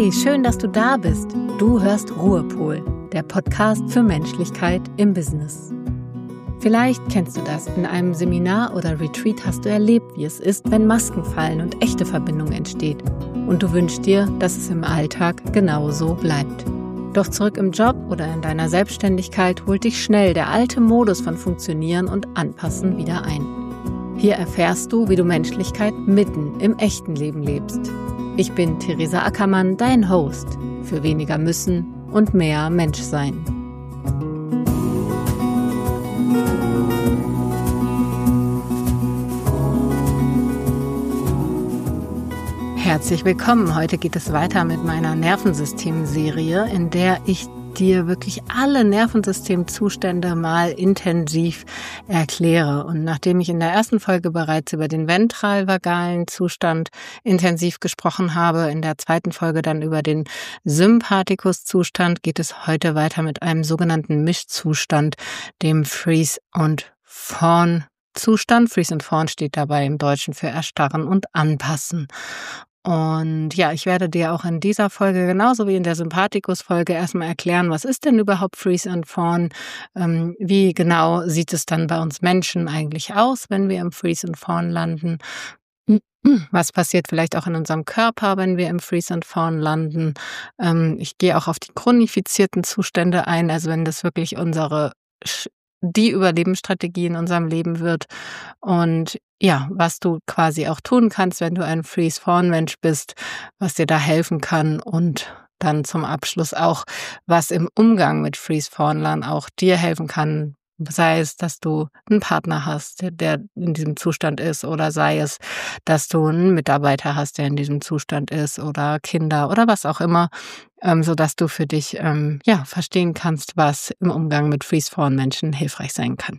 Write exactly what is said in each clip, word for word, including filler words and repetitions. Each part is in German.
Hey, schön, dass du da bist. Du hörst Ruhepol, der Podcast für Menschlichkeit im Business. Vielleicht kennst du das. In einem Seminar oder Retreat hast du erlebt, wie es ist, wenn Masken fallen und echte Verbindung entsteht. Und du wünschst dir, dass es im Alltag genauso bleibt. Doch zurück im Job oder in deiner Selbstständigkeit holt dich schnell der alte Modus von Funktionieren und Anpassen wieder ein. Hier erfährst du, wie du Menschlichkeit mitten im echten Leben lebst. Ich bin Theresa Ackermann, dein Host für weniger müssen und mehr Menschsein. Herzlich willkommen. Heute geht es weiter mit meiner Nervensystem-Serie, in der ich dir wirklich alle Nervensystemzustände mal intensiv erkläre. Und nachdem ich in der ersten Folge bereits über den ventralvagalen Zustand intensiv gesprochen habe, in der zweiten Folge dann über den Sympathikus-Zustand, geht es heute weiter mit einem sogenannten Mischzustand, dem Freeze- und Fawn-Zustand. Freeze und Fawn steht dabei im Deutschen für Erstarren und Anpassen. Und ja, ich werde dir auch in dieser Folge, genauso wie in der Sympathikus-Folge, erstmal erklären, was ist denn überhaupt Freeze and Fawn? Ähm, wie genau sieht es dann bei uns Menschen eigentlich aus, wenn wir im Freeze and Fawn landen? Was passiert vielleicht auch in unserem Körper, wenn wir im Freeze and Fawn landen? Ähm, ich gehe auch auf die chronifizierten Zustände ein, also wenn das wirklich unsere die Überlebensstrategie in unserem Leben wird und ja, was du quasi auch tun kannst, wenn du ein Freeze-Fawn-Mensch bist, was dir da helfen kann und dann zum Abschluss auch, was im Umgang mit Freeze-Fawnlern auch dir helfen kann, sei es, dass du einen Partner hast, der in diesem Zustand ist, oder sei es, dass du einen Mitarbeiter hast, der in diesem Zustand ist, oder Kinder oder was auch immer, ähm, sodass du für dich ähm, ja verstehen kannst, was im Umgang mit Freeze-Fawn-Menschen hilfreich sein kann.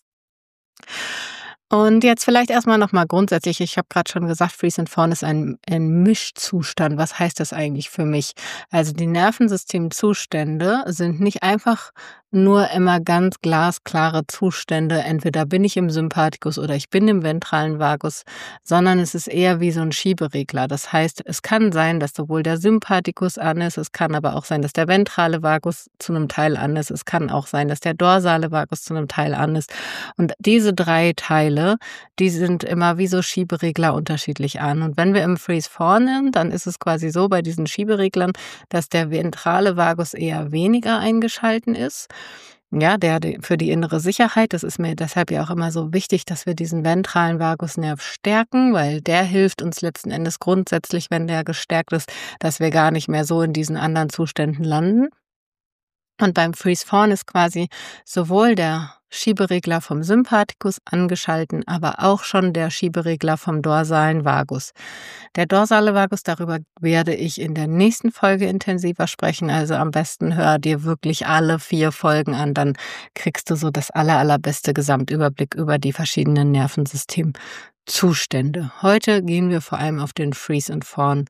Und jetzt vielleicht erstmal nochmal grundsätzlich, ich habe gerade schon gesagt, Freeze and Fawn ist ein, ein Mischzustand. Was heißt das eigentlich für mich? Also die Nervensystemzustände sind nicht einfach nur immer ganz glasklare Zustände, entweder bin ich im Sympathikus oder ich bin im ventralen Vagus, sondern es ist eher wie so ein Schieberegler. Das heißt, es kann sein, dass sowohl der Sympathikus an ist, es kann aber auch sein, dass der ventrale Vagus zu einem Teil an ist, es kann auch sein, dass der dorsale Vagus zu einem Teil an ist. Und diese drei Teile, die sind immer wie so Schieberegler unterschiedlich an. Und wenn wir im Freeze-Fawn sind, dann ist es quasi so bei diesen Schiebereglern, dass der ventrale Vagus eher weniger eingeschalten ist. Ja, der für die innere Sicherheit, das ist mir deshalb ja auch immer so wichtig, dass wir diesen ventralen Vagusnerv stärken, weil der hilft uns letzten Endes grundsätzlich, wenn der gestärkt ist, dass wir gar nicht mehr so in diesen anderen Zuständen landen. Und beim Freeze-Fawn ist quasi sowohl der Schieberegler vom Sympathikus angeschalten, aber auch schon der Schieberegler vom dorsalen Vagus. Der dorsale Vagus, darüber werde ich in der nächsten Folge intensiver sprechen, also am besten hör dir wirklich alle vier Folgen an, dann kriegst du so das aller, allerbeste Gesamtüberblick über die verschiedenen Nervensystemzustände. Heute gehen wir vor allem auf den Freeze and Fawn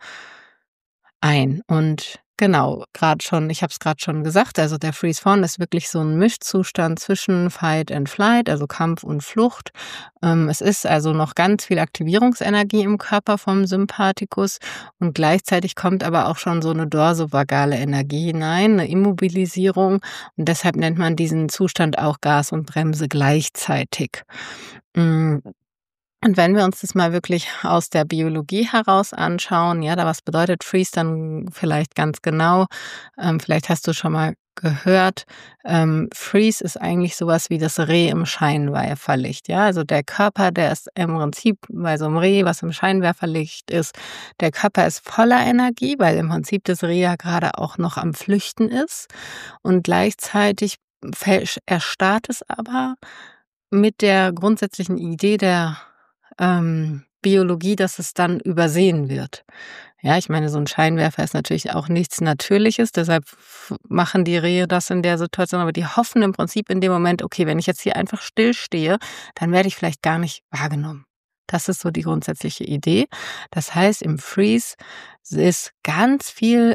ein und genau, gerade schon, ich habe es gerade schon gesagt, also der Freeze-Fawn ist wirklich so ein Mischzustand zwischen Fight and Flight, also Kampf und Flucht. Ähm, es ist also noch ganz viel Aktivierungsenergie im Körper vom Sympathikus und gleichzeitig kommt aber auch schon so eine dorsovagale Energie hinein, eine Immobilisierung, und deshalb nennt man diesen Zustand auch Gas und Bremse gleichzeitig. Mm. Und wenn wir uns das mal wirklich aus der Biologie heraus anschauen, ja, da was bedeutet Freeze dann vielleicht ganz genau? Ähm, vielleicht hast du schon mal gehört, ähm, Freeze ist eigentlich sowas wie das Reh im Scheinwerferlicht, ja, also der Körper, der ist im Prinzip bei so einem Reh, was im Scheinwerferlicht ist, der Körper ist voller Energie, weil im Prinzip das Reh ja gerade auch noch am Flüchten ist, und gleichzeitig erstarrt es aber mit der grundsätzlichen Idee der Ähm, Biologie, dass es dann übersehen wird. Ja, ich meine, so ein Scheinwerfer ist natürlich auch nichts Natürliches, deshalb machen die Rehe das in der Situation, aber die hoffen im Prinzip in dem Moment, okay, wenn ich jetzt hier einfach stillstehe, dann werde ich vielleicht gar nicht wahrgenommen. Das ist so die grundsätzliche Idee. Das heißt, im Freeze ist ganz viel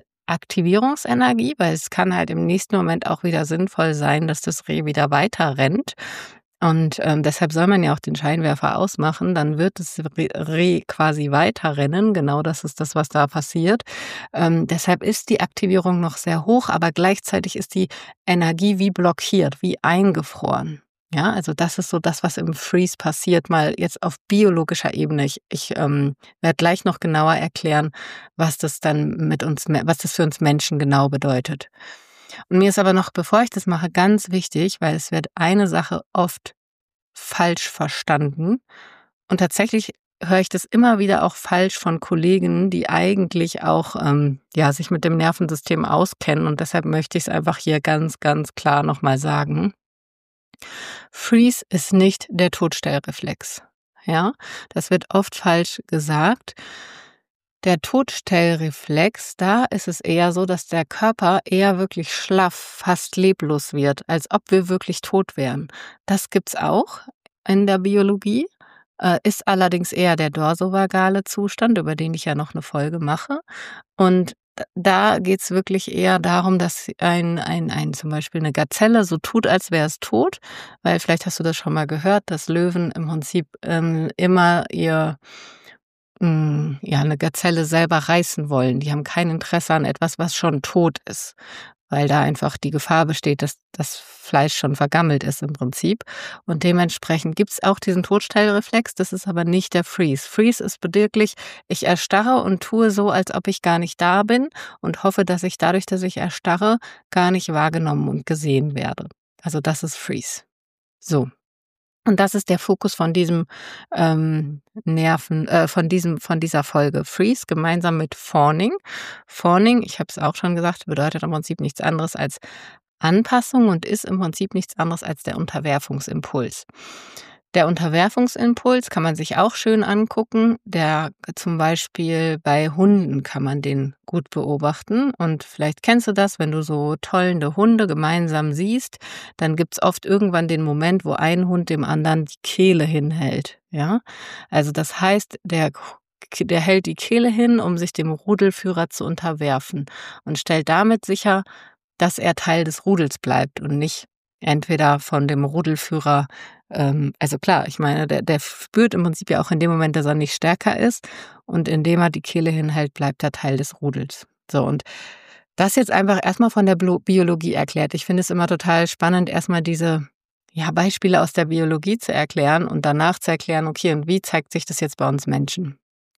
Aktivierungsenergie, weil es kann halt im nächsten Moment auch wieder sinnvoll sein, dass das Reh wieder weiter rennt. Und ähm, deshalb soll man ja auch den Scheinwerfer ausmachen, dann wird das Reh quasi weiterrennen. Genau das ist das, was da passiert. Ähm, deshalb ist die Aktivierung noch sehr hoch, aber gleichzeitig ist die Energie wie blockiert, wie eingefroren. Ja, also das ist so das, was im Freeze passiert, mal jetzt auf biologischer Ebene. Ich, ich ähm, werde gleich noch genauer erklären, was das dann mit uns, was das für uns Menschen genau bedeutet. Und mir ist aber noch, bevor ich das mache, ganz wichtig, weil es wird eine Sache oft falsch verstanden. Und tatsächlich höre ich das immer wieder auch falsch von Kollegen, die eigentlich auch ähm, ja, sich mit dem Nervensystem auskennen. Und deshalb möchte ich es einfach hier ganz, ganz klar nochmal sagen. Freeze ist nicht der Todstellreflex. Ja, das wird oft falsch gesagt. Der Todstellreflex, da ist es eher so, dass der Körper eher wirklich schlaff, fast leblos wird, als ob wir wirklich tot wären. Das gibt's auch in der Biologie, äh, ist allerdings eher der dorsovagale Zustand, über den ich ja noch eine Folge mache. Und da geht's wirklich eher darum, dass ein, ein, ein zum Beispiel eine Gazelle so tut, als wäre es tot, weil vielleicht hast du das schon mal gehört, dass Löwen im Prinzip ähm, immer ihr ja, eine Gazelle selber reißen wollen. Die haben kein Interesse an etwas, was schon tot ist, weil da einfach die Gefahr besteht, dass das Fleisch schon vergammelt ist im Prinzip. Und dementsprechend gibt's auch diesen Todstellreflex, das ist aber nicht der Freeze. Freeze ist wirklich, ich erstarre und tue so, als ob ich gar nicht da bin und hoffe, dass ich dadurch, dass ich erstarre, gar nicht wahrgenommen und gesehen werde. Also das ist Freeze. So. Und das ist der Fokus von diesem ähm, Nerven, äh, von diesem, von dieser Folge Freeze gemeinsam mit Fawning. Fawning, ich habe es auch schon gesagt, bedeutet im Prinzip nichts anderes als Anpassung und ist im Prinzip nichts anderes als der Unterwerfungsimpuls. Der Unterwerfungsimpuls kann man sich auch schön angucken. Der zum Beispiel bei Hunden kann man den gut beobachten. Und vielleicht kennst du das, wenn du so tollende Hunde gemeinsam siehst, dann gibt's oft irgendwann den Moment, wo ein Hund dem anderen die Kehle hinhält. Ja, also das heißt, der der hält die Kehle hin, um sich dem Rudelführer zu unterwerfen und stellt damit sicher, dass er Teil des Rudels bleibt und nicht entweder von dem Rudelführer, ähm, also klar, ich meine, der, der spürt im Prinzip ja auch in dem Moment, dass er nicht stärker ist und indem er die Kehle hinhält, bleibt er Teil des Rudels. So, und das jetzt einfach erstmal von der Biologie erklärt. Ich finde es immer total spannend, erstmal diese ja, Beispiele aus der Biologie zu erklären und danach zu erklären, okay, und wie zeigt sich das jetzt bei uns Menschen?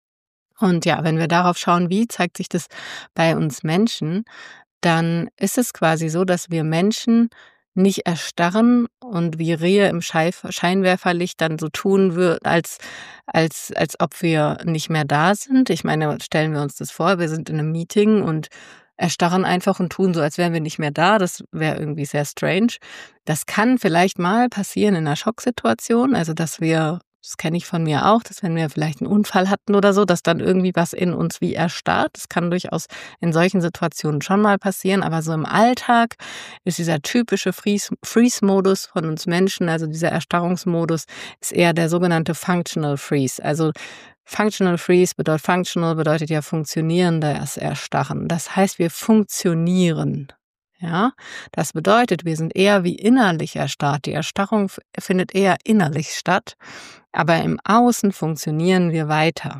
Und ja, wenn wir darauf schauen, wie zeigt sich das bei uns Menschen, dann ist es quasi so, dass wir Menschen nicht erstarren und wie Rehe im Scheinwerferlicht dann so tun würden, als, als, als ob wir nicht mehr da sind. Ich meine, stellen wir uns das vor, wir sind in einem Meeting und erstarren einfach und tun so, als wären wir nicht mehr da. Das wäre irgendwie sehr strange. Das kann vielleicht mal passieren in einer Schocksituation, also dass wir, das kenne ich von mir auch, dass wenn wir vielleicht einen Unfall hatten oder so, dass dann irgendwie was in uns wie erstarrt. Das kann durchaus in solchen Situationen schon mal passieren, aber so im Alltag ist dieser typische Freeze-Modus von uns Menschen, also dieser Erstarrungsmodus, ist eher der sogenannte Functional Freeze. Also Functional Freeze bedeutet, Functional bedeutet ja funktionierendes Erstarren. Das heißt, wir funktionieren. Ja, das bedeutet, wir sind eher wie innerlich erstarrt. Die Erstarrung findet eher innerlich statt, aber im Außen funktionieren wir weiter.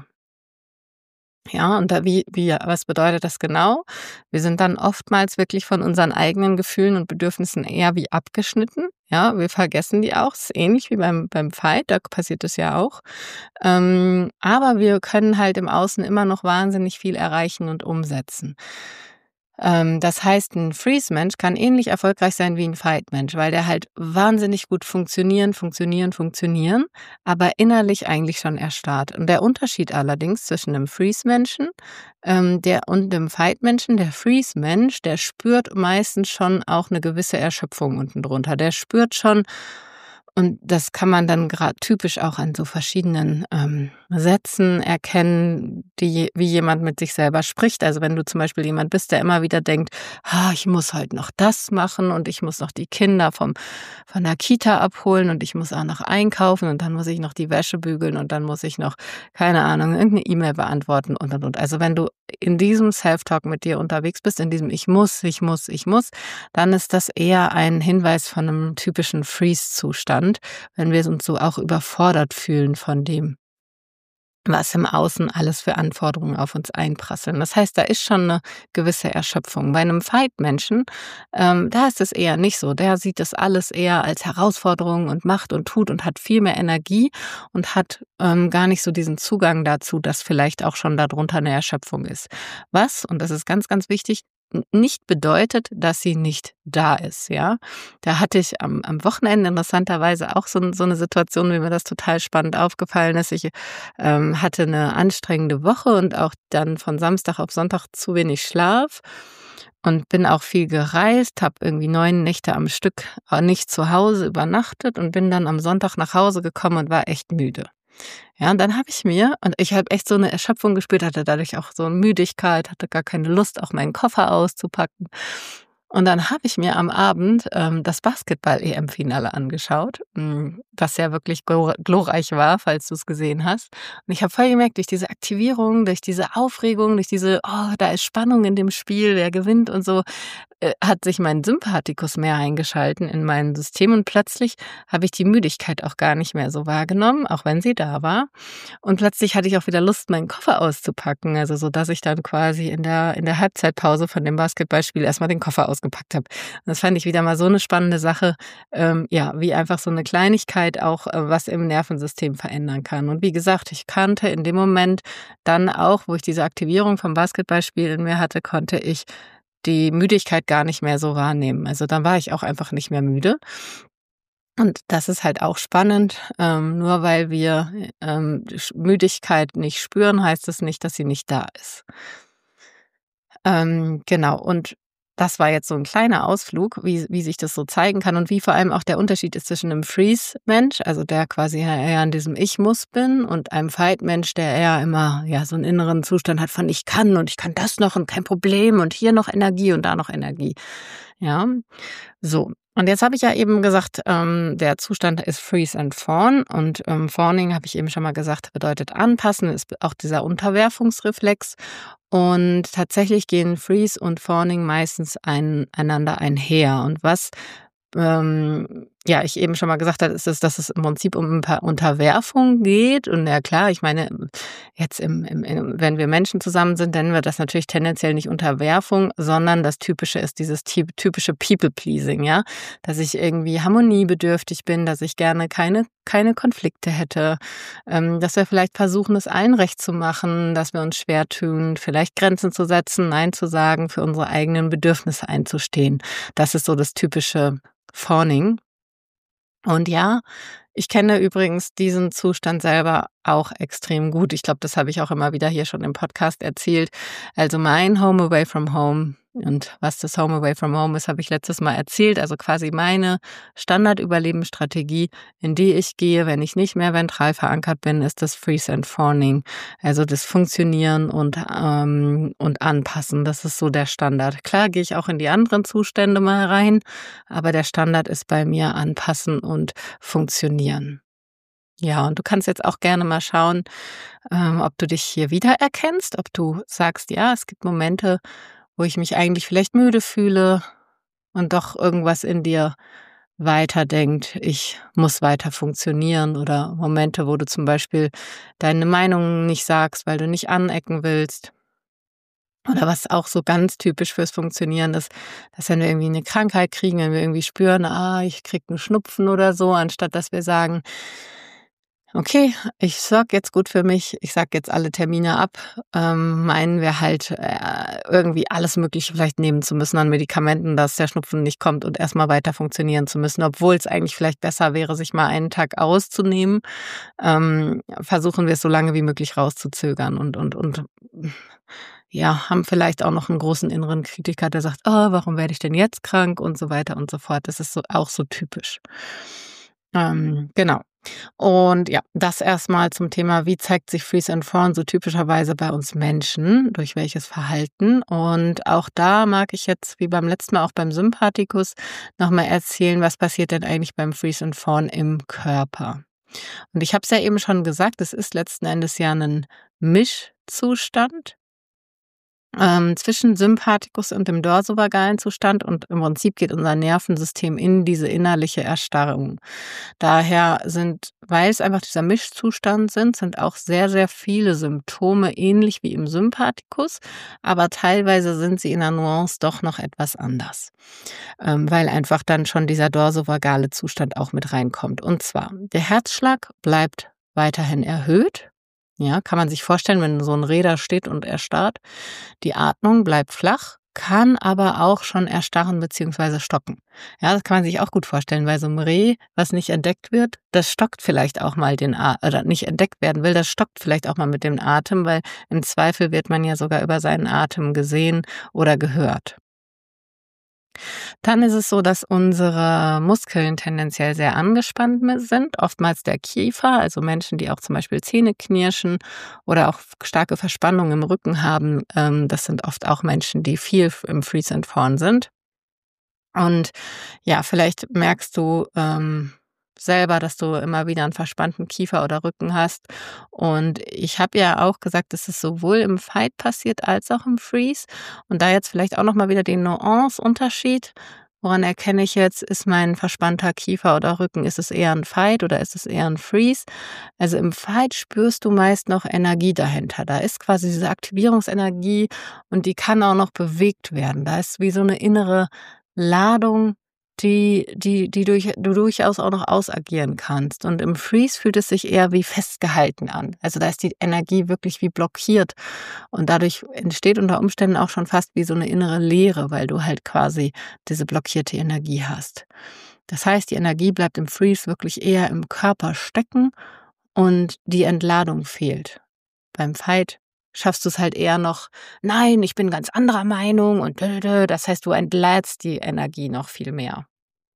Ja, und da wie, wie, was bedeutet das genau? Wir sind dann oftmals wirklich von unseren eigenen Gefühlen und Bedürfnissen eher wie abgeschnitten. Ja, wir vergessen die auch. Das ist ähnlich wie beim, beim Fight, da passiert es ja auch. Ähm, aber wir können halt im Außen immer noch wahnsinnig viel erreichen und umsetzen. Ähm, das heißt, ein Freeze-Mensch kann ähnlich erfolgreich sein wie ein Fight-Mensch, weil der halt wahnsinnig gut funktionieren, funktionieren, funktionieren, aber innerlich eigentlich schon erstarrt. Und der Unterschied allerdings zwischen einem Freeze-Menschen ähm, der und einem Fight-Menschen, der Freeze-Mensch, der spürt meistens schon auch eine gewisse Erschöpfung unten drunter. Der spürt schon, und das kann man dann gerade typisch auch an so verschiedenen ähm, Sätzen erkennen, die wie jemand mit sich selber spricht. Also wenn du zum Beispiel jemand bist, der immer wieder denkt, ah, ich muss heute noch das machen und ich muss noch die Kinder vom von der Kita abholen und ich muss auch noch einkaufen und dann muss ich noch die Wäsche bügeln und dann muss ich noch, keine Ahnung, irgendeine E-Mail beantworten und und und. Also wenn du in diesem Self-Talk mit dir unterwegs bist, in diesem Ich muss, ich muss, ich muss, dann ist das eher ein Hinweis von einem typischen Freeze-Zustand. Zustand, wenn wir uns so auch überfordert fühlen von dem, was im Außen alles für Anforderungen auf uns einprasseln. Das heißt, da ist schon eine gewisse Erschöpfung. Bei einem Fight-Menschen, ähm, da ist es eher nicht so. Der sieht das alles eher als Herausforderung und macht und tut und hat viel mehr Energie und hat ähm, gar nicht so diesen Zugang dazu, dass vielleicht auch schon darunter eine Erschöpfung ist. Was, und das ist ganz, ganz wichtig, n- nicht bedeutet, dass sie nicht da ist, ja. Da hatte ich am, am Wochenende interessanterweise auch so, so eine Situation, wie mir das total spannend aufgefallen ist. Ich ähm, hatte eine anstrengende Woche und auch dann von Samstag auf Sonntag zu wenig Schlaf und bin auch viel gereist, habe irgendwie neun Nächte am Stück äh, nicht zu Hause übernachtet und bin dann am Sonntag nach Hause gekommen und war echt müde. Ja, und dann habe ich mir und ich habe echt so eine Erschöpfung gespürt, hatte dadurch auch so 'ne Müdigkeit, hatte gar keine Lust, auch meinen Koffer auszupacken. Und dann habe ich mir am Abend, ähm, das Basketball-E M-Finale angeschaut, hm, das ja wirklich glo glorreich war, falls du's gesehen hast. Und ich habe voll gemerkt, durch diese Aktivierung, durch diese Aufregung, durch diese: „Oh, da ist Spannung in dem Spiel, wer gewinnt“ und so, äh, hat sich mein Sympathikus mehr eingeschalten in mein System und plötzlich habe ich die Müdigkeit auch gar nicht mehr so wahrgenommen, auch wenn sie da war. Und plötzlich hatte ich auch wieder Lust, meinen Koffer auszupacken, also so, dass ich dann quasi in der in der Halbzeitpause von dem Basketballspiel erst mal den Koffer ausgepackt habe. Und das fand ich wieder mal so eine spannende Sache, ähm, ja, wie einfach so eine Kleinigkeit auch, äh, was im Nervensystem verändern kann. Und wie gesagt, ich kannte in dem Moment dann auch, wo ich diese Aktivierung vom Basketballspiel in mir hatte, konnte ich die Müdigkeit gar nicht mehr so wahrnehmen. Also, dann war ich auch einfach nicht mehr müde. Und das ist halt auch spannend. Ähm, nur weil wir, ähm, Sch Müdigkeit nicht spüren, heißt es nicht, dass sie nicht da ist. Ähm, genau, und das war jetzt so ein kleiner Ausflug, wie wie sich das so zeigen kann und wie vor allem auch der Unterschied ist zwischen einem Freeze-Mensch, also der quasi ja eher in diesem Ich-muss bin und einem Fight-Mensch, der eher immer, ja, so einen inneren Zustand hat von: „Ich kann und ich kann das noch und kein Problem und hier noch Energie und da noch Energie.“ Ja, so. Und jetzt habe ich ja eben gesagt, ähm, der Zustand ist Freeze and Fawn und, ähm, Fawning, habe ich eben schon mal gesagt, bedeutet anpassen, ist auch dieser Unterwerfungsreflex. Und tatsächlich gehen Freeze und Fawning meistens ein einander einher. Und was ähm, ja, ich eben schon mal gesagt habe, ist es, dass es im Prinzip um ein paar Unterwerfung geht. Und ja klar, ich meine, jetzt im, im, im, wenn wir Menschen zusammen sind, nennen wir das natürlich tendenziell nicht Unterwerfung, sondern das Typische ist dieses ty- typische People-Pleasing, ja, dass ich irgendwie harmoniebedürftig bin, dass ich gerne keine keine Konflikte hätte, ähm, dass wir vielleicht versuchen, es allen recht zu machen, dass wir uns schwer tun, vielleicht Grenzen zu setzen, Nein zu sagen, für unsere eigenen Bedürfnisse einzustehen. Das ist so das typische Fawning. Und ja, ich kenne übrigens diesen Zustand selber auch extrem gut. Ich glaube, das habe ich auch immer wieder hier schon im Podcast erzählt. Also mein Home Away from Home und was das Home Away from Home ist, habe ich letztes Mal erzählt. Also quasi meine Standardüberlebensstrategie, in die ich gehe, wenn ich nicht mehr ventral verankert bin, ist das Freeze and Fawning. Also das Funktionieren und, ähm, und Anpassen. Das ist so der Standard. Klar gehe ich auch in die anderen Zustände mal rein, aber der Standard ist bei mir Anpassen und Funktionieren. Ja, und du kannst jetzt auch gerne mal schauen, ähm, ob du dich hier wiedererkennst, ob du sagst, ja, es gibt Momente, wo ich mich eigentlich vielleicht müde fühle und doch irgendwas in dir weiterdenkt, ich muss weiter funktionieren oder Momente, wo du zum Beispiel deine Meinung nicht sagst, weil du nicht anecken willst. Oder was auch so ganz typisch fürs Funktionieren ist, dass wenn wir irgendwie eine Krankheit kriegen, wenn wir irgendwie spüren, ah, ich krieg 'n Schnupfen oder so, anstatt dass wir sagen: „Okay, ich sorge jetzt gut für mich, ich sage jetzt alle Termine ab“, ähm, meinen wir halt, äh, irgendwie alles Mögliche vielleicht nehmen zu müssen an Medikamenten, dass der Schnupfen nicht kommt und erst mal weiter funktionieren zu müssen, obwohl es eigentlich vielleicht besser wäre, sich mal einen Tag auszunehmen, ähm, versuchen wir es so lange wie möglich rauszuzögern und und und ja, haben vielleicht auch noch einen großen inneren Kritiker, der sagt: „Oh, warum werde ich denn jetzt krank?“ und so weiter und so fort. Das ist so auch so typisch. Ähm, genau. Und ja, das erstmal zum Thema, wie zeigt sich Freeze and Fawn so typischerweise bei uns Menschen, durch welches Verhalten. Und auch da mag ich jetzt, wie beim letzten Mal auch beim Sympathikus, nochmal erzählen, was passiert denn eigentlich beim Freeze and Fawn im Körper. Und ich habe es ja eben schon gesagt, es ist letzten Endes ja ein Mischzustand. ähm, zwischen Sympathikus und dem dorsovagalen Zustand und im Prinzip geht unser Nervensystem in diese innerliche Erstarrung. Daher sind, weil es einfach dieser Mischzustand sind, sind auch sehr, sehr viele Symptome ähnlich wie im Sympathikus, aber teilweise sind sie in der Nuance doch noch etwas anders, ähm, weil einfach dann schon dieser dorsovagale Zustand auch mit reinkommt. Und zwar, der Herzschlag bleibt weiterhin erhöht. Ja, kann man sich vorstellen, wenn so ein Reh steht und erstarrt. Die Atmung bleibt flach, kann aber auch schon erstarren bzw. stocken. Ja, das kann man sich auch gut vorstellen, weil so ein Reh, was nicht entdeckt wird, das stockt vielleicht auch mal den Atem, oder nicht entdeckt werden will, das stockt vielleicht auch mal mit dem Atem, weil im Zweifel wird man ja sogar über seinen Atem gesehen oder gehört. Dann ist es so, dass unsere Muskeln tendenziell sehr angespannt sind, oftmals der Kiefer, also Menschen, die auch zum Beispiel Zähne knirschen oder auch starke Verspannungen im Rücken haben, ähm, das sind oft auch Menschen, die viel im Freeze and Fawn sind. Und ja, vielleicht merkst du ähm, selber, dass du immer wieder einen verspannten Kiefer oder Rücken hast. Und ich habe ja auch gesagt, dass es sowohl im Fight passiert als auch im Freeze. Und da jetzt vielleicht auch nochmal wieder den Nuance-Unterschied. Woran erkenne ich jetzt, ist mein verspannter Kiefer oder Rücken, ist es eher ein Fight oder ist es eher ein Freeze? Also im Fight spürst du meist noch Energie dahinter. Da ist quasi diese Aktivierungsenergie und die kann auch noch bewegt werden. Da ist wie so eine innere Ladung, die die die durch du durchaus auch noch ausagieren kannst. Und im Freeze fühlt es sich eher wie festgehalten an. Also da ist die Energie wirklich wie blockiert und dadurch entsteht unter Umständen auch schon fast wie so eine innere Leere, weil du halt quasi diese blockierte Energie hast. Das heißt, die Energie bleibt im Freeze wirklich eher im Körper stecken und die Entladung fehlt. Beim Fight schaffst du es halt eher noch: „Nein, ich bin ganz anderer Meinung“ und das heißt, du entlädst die Energie noch viel mehr.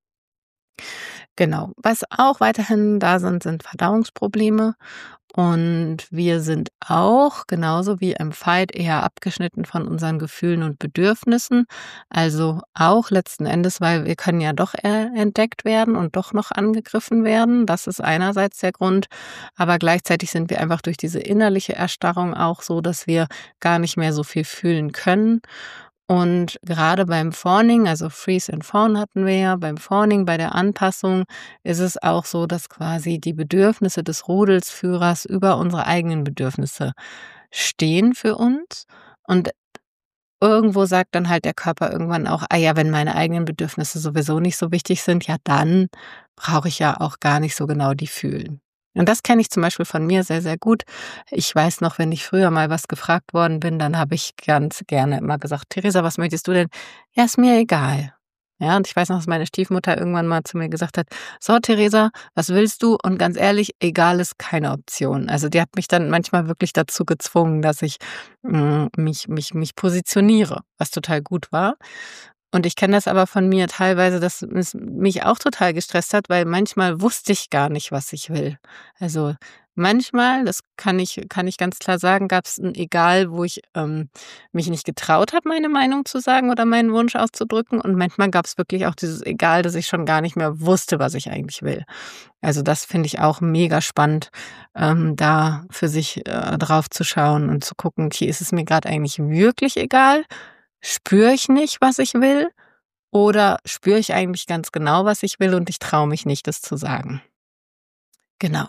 Genau. Was auch weiterhin da sind, sind Verdauungsprobleme. Und wir sind auch, genauso wie im Fight, eher abgeschnitten von unseren Gefühlen und Bedürfnissen. Also auch letzten Endes, weil wir können ja doch äh, entdeckt werden und doch noch angegriffen werden. Das ist einerseits der Grund. Aber gleichzeitig sind wir einfach durch diese innerliche Erstarrung auch so, dass wir gar nicht mehr so viel fühlen können. Und gerade beim Fawning, also Freeze and Fawn hatten wir ja, beim Fawning, bei der Anpassung ist es auch so, dass quasi die Bedürfnisse des Rudelsführers über unsere eigenen Bedürfnisse stehen für uns. Und irgendwo sagt dann halt der Körper irgendwann auch: ah ja, wenn meine eigenen Bedürfnisse sowieso nicht so wichtig sind, ja dann brauche ich ja auch gar nicht so genau die fühlen. Und das kenne ich zum Beispiel von mir sehr, sehr gut. Ich weiß noch, wenn ich früher mal was gefragt worden bin, dann habe ich ganz gerne immer gesagt: Theresa, was möchtest du denn? Ja, ist mir egal. Ja, und ich weiß noch, dass meine Stiefmutter irgendwann mal zu mir gesagt hat: so, Theresa, was willst du? Und ganz ehrlich, egal ist keine Option. Also die hat mich dann manchmal wirklich dazu gezwungen, dass ich mh, mich, mich, mich positioniere, was total gut war. Und ich kenne das aber von mir teilweise, dass es mich auch total gestresst hat, weil manchmal wusste ich gar nicht, was ich will. Also manchmal, das kann ich kann ich ganz klar sagen, gab es ein Egal, wo ich ähm, mich nicht getraut habe, meine Meinung zu sagen oder meinen Wunsch auszudrücken. Und manchmal gab es wirklich auch dieses Egal, dass ich schon gar nicht mehr wusste, was ich eigentlich will. Also das finde ich auch mega spannend, ähm, da für sich äh, drauf zu schauen und zu gucken, okay, ist es mir gerade eigentlich wirklich egal? Spüre ich nicht, was ich will? Oder spüre ich eigentlich ganz genau, was ich will und ich traue mich nicht, das zu sagen? Genau.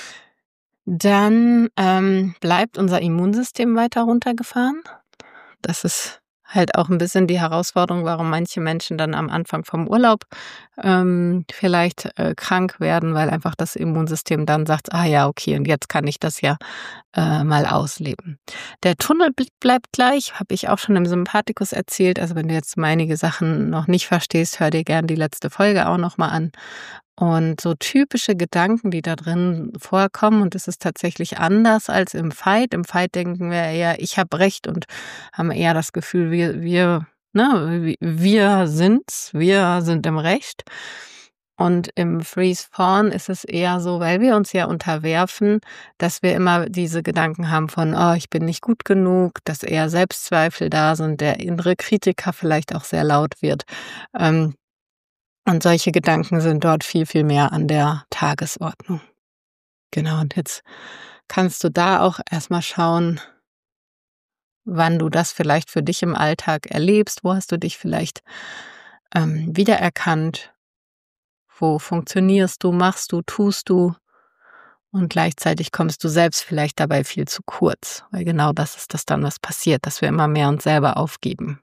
Dann ähm, bleibt unser Immunsystem weiter runtergefahren. Das ist halt auch ein bisschen die Herausforderung, warum manche Menschen dann am Anfang vom Urlaub ähm, vielleicht äh, krank werden, weil einfach das Immunsystem dann sagt: ah ja, okay, und jetzt kann ich das ja äh, mal ausleben. Der Tunnelblick bleibt gleich, habe ich auch schon im Sympathikus erzählt. Also wenn du jetzt einige Sachen noch nicht verstehst, hör dir gerne die letzte Folge auch nochmal an. Und so typische Gedanken, die da drin vorkommen, und es ist tatsächlich anders als im Fight. Im Fight denken wir eher, ich habe Recht, und haben eher das Gefühl, wir, wir, ne, wir sind's, wir sind im Recht. Und im Freeze Fawn ist es eher so, weil wir uns ja unterwerfen, dass wir immer diese Gedanken haben von: oh, ich bin nicht gut genug, dass eher Selbstzweifel da sind, der innere Kritiker vielleicht auch sehr laut wird. Ähm, Und solche Gedanken sind dort viel, viel mehr an der Tagesordnung. Genau, und jetzt kannst du da auch erstmal schauen, wann du das vielleicht für dich im Alltag erlebst. Wo hast du dich vielleicht ähm, wiedererkannt? Wo funktionierst du, machst du, tust du? Und gleichzeitig kommst du selbst vielleicht dabei viel zu kurz, weil genau das ist das dann, was passiert, dass wir immer mehr uns selber aufgeben.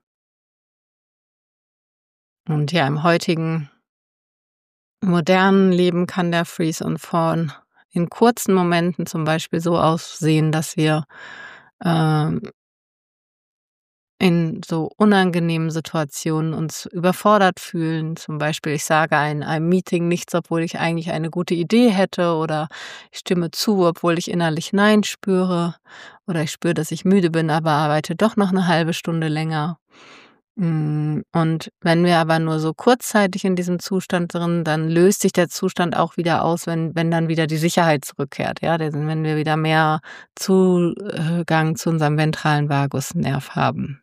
Und ja, im heutigen modernen Leben kann der Freeze und Fawn in kurzen Momenten zum Beispiel so aussehen, dass wir ähm, in so unangenehmen Situationen uns überfordert fühlen. Zum Beispiel, ich sage in einem Meeting nichts, obwohl ich eigentlich eine gute Idee hätte, oder ich stimme zu, obwohl ich innerlich Nein spüre, oder ich spüre, dass ich müde bin, aber arbeite doch noch eine halbe Stunde länger. Mm, Und wenn wir aber nur so kurzzeitig in diesem Zustand sind, dann löst sich der Zustand auch wieder aus, wenn, wenn dann wieder die Sicherheit zurückkehrt. Ja, wenn wir wieder mehr Zugang zu unserem ventralen Vagusnerv haben.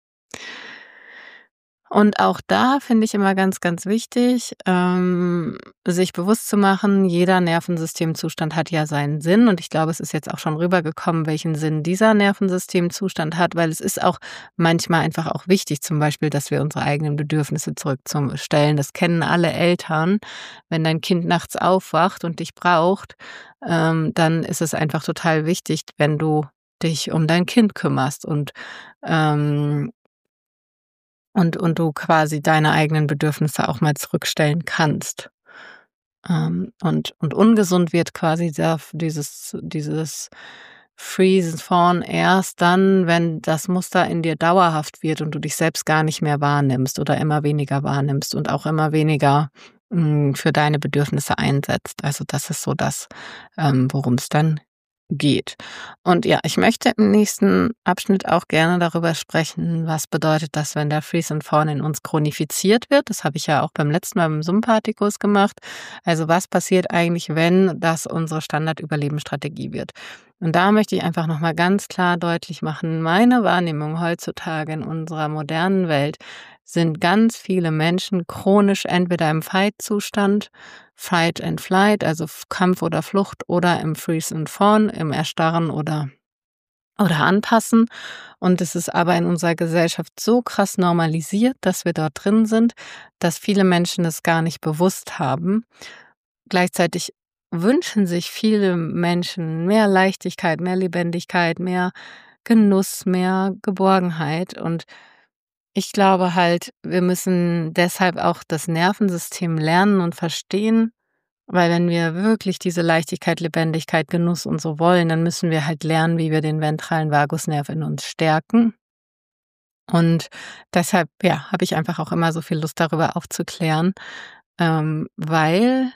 Und auch da finde ich immer ganz, ganz wichtig, ähm, sich bewusst zu machen, jeder Nervensystemzustand hat ja seinen Sinn. Und ich glaube, es ist jetzt auch schon rübergekommen, welchen Sinn dieser Nervensystemzustand hat, weil es ist auch manchmal einfach auch wichtig, zum Beispiel, dass wir unsere eigenen Bedürfnisse zurückstellen. Das kennen alle Eltern. Wenn dein Kind nachts aufwacht und dich braucht, ähm, dann ist es einfach total wichtig, wenn du dich um dein Kind kümmerst und ähm, und und du quasi deine eigenen Bedürfnisse auch mal zurückstellen kannst. Ähm, und und ungesund wird quasi der dieses dieses Freeze Fawn erst dann, wenn das Muster in dir dauerhaft wird und du dich selbst gar nicht mehr wahrnimmst oder immer weniger wahrnimmst und auch immer weniger, hm, für deine Bedürfnisse einsetzt. Also, das ist so das, ähm, worum es dann geht. Und ja, ich möchte im nächsten Abschnitt auch gerne darüber sprechen, was bedeutet das, wenn der Freeze and Fawn in uns chronifiziert wird. Das habe ich ja auch beim letzten Mal im Sympathikus gemacht. Also was passiert eigentlich, wenn das unsere Standardüberlebensstrategie wird? Und da möchte ich einfach nochmal ganz klar deutlich machen, meine Wahrnehmung heutzutage in unserer modernen Welt sind ganz viele Menschen chronisch entweder im Fight-Zustand, Fight and Flight, also Kampf oder Flucht, oder im Freeze and Fawn, im Erstarren oder oder Anpassen. Und es ist aber in unserer Gesellschaft so krass normalisiert, dass wir dort drin sind, dass viele Menschen es gar nicht bewusst haben. Gleichzeitig wünschen sich viele Menschen mehr Leichtigkeit, mehr Lebendigkeit, mehr Genuss, mehr Geborgenheit. Und ich glaube halt, wir müssen deshalb auch das Nervensystem lernen und verstehen, weil wenn wir wirklich diese Leichtigkeit, Lebendigkeit, Genuss und so wollen, dann müssen wir halt lernen, wie wir den ventralen Vagusnerv in uns stärken. Und deshalb, ja, habe ich einfach auch immer so viel Lust darüber aufzuklären, ähm, weil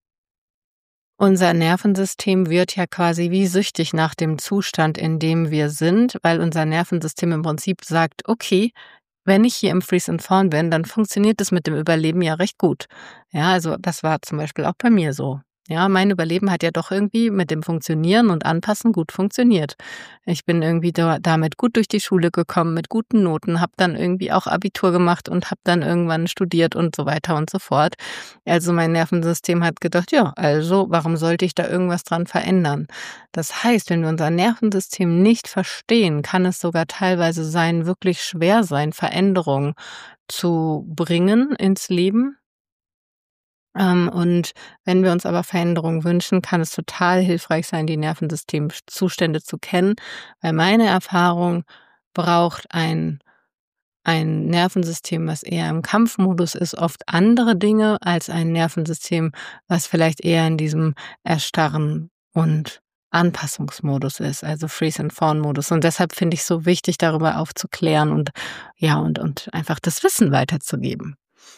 unser Nervensystem wird ja quasi wie süchtig nach dem Zustand, in dem wir sind, weil unser Nervensystem im Prinzip sagt, okay, wenn ich hier im Freeze and Fawn bin, dann funktioniert das mit dem Überleben ja recht gut. Ja, also das war zum Beispiel auch bei mir so. Ja, mein Überleben hat ja doch irgendwie mit dem Funktionieren und Anpassen gut funktioniert. Ich bin irgendwie da, damit gut durch die Schule gekommen, mit guten Noten, habe dann irgendwie auch Abitur gemacht und habe dann irgendwann studiert und so weiter und so fort. Also mein Nervensystem hat gedacht, ja, also warum sollte ich da irgendwas dran verändern? Das heißt, wenn wir unser Nervensystem nicht verstehen, kann es sogar teilweise sein, wirklich schwer sein, Veränderungen zu bringen ins Leben. Ähm, und wenn wir uns aber Veränderungen wünschen, kann es total hilfreich sein, die Nervensystemzustände zu kennen, weil meine Erfahrung braucht ein ein Nervensystem, was eher im Kampfmodus ist, oft andere Dinge als ein Nervensystem, was vielleicht eher in diesem Erstarren und Anpassungsmodus ist, also Freeze and Fawn Modus. Und deshalb finde ich es so wichtig, darüber aufzuklären und ja, und und einfach das Wissen weiterzugeben.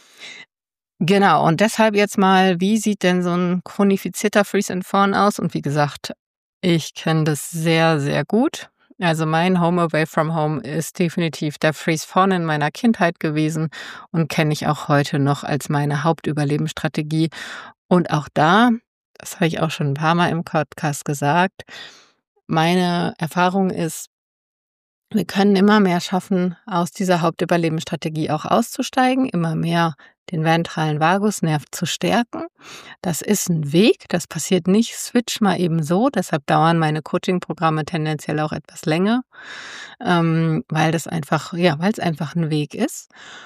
Genau, und deshalb jetzt mal, wie sieht denn so ein chronifizierter Freeze and Fawn aus? Und wie gesagt, ich kenne das sehr, sehr gut. Also mein Home Away from Home ist definitiv der Freeze Fawn in meiner Kindheit gewesen und kenne ich auch heute noch als meine Hauptüberlebensstrategie. Und auch da, das habe ich auch schon ein paar Mal im Podcast gesagt, meine Erfahrung ist, Wir können immer mehr schaffen, aus dieser Hauptüberlebensstrategie auch auszusteigen, immer mehr den ventralen Vagusnerv zu stärken. Das ist ein Weg, das passiert nicht switch mal eben so, deshalb dauern meine Coaching-Programme tendenziell auch etwas länger, ähm, weil das einfach ja, weil es einfach ein Weg ist.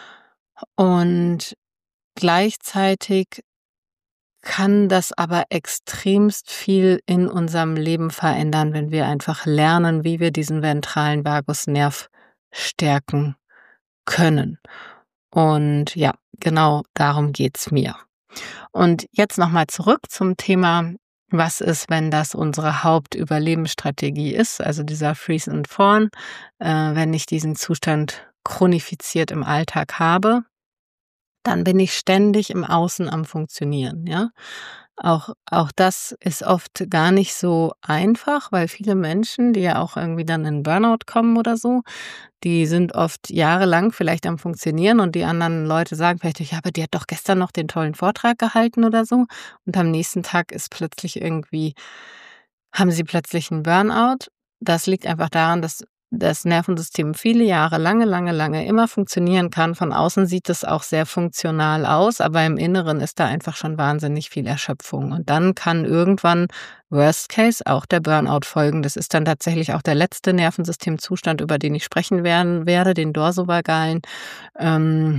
Und gleichzeitig kann das aber extremst viel in unserem Leben verändern, wenn wir einfach lernen, wie wir diesen ventralen Vagusnerv stärken können. Und ja, genau darum geht's mir. Und jetzt nochmal zurück zum Thema, was ist, wenn das unsere Hauptüberlebensstrategie ist, also dieser Freeze and Fawn, äh, wenn ich diesen Zustand chronifiziert im Alltag habe, dann bin ich ständig im Außen am Funktionieren, ja. Auch auch das ist oft gar nicht so einfach, weil viele Menschen, die ja auch irgendwie dann in Burnout kommen oder so, die sind oft jahrelang vielleicht am Funktionieren und die anderen Leute sagen vielleicht: „Ja, aber die hat doch gestern noch den tollen Vortrag gehalten“ oder so. Und am nächsten Tag ist plötzlich irgendwie haben sie plötzlich 'n Burnout. Das liegt einfach daran, dass das Nervensystem viele Jahre, lange, lange, lange immer funktionieren kann. Von außen sieht es auch sehr funktional aus, aber im Inneren ist da einfach schon wahnsinnig viel Erschöpfung. Und dann kann irgendwann, Worst Case, auch der Burnout folgen. Das ist dann tatsächlich auch der letzte Nervensystemzustand, über den ich sprechen werden werde, den dorsovagalen ähm,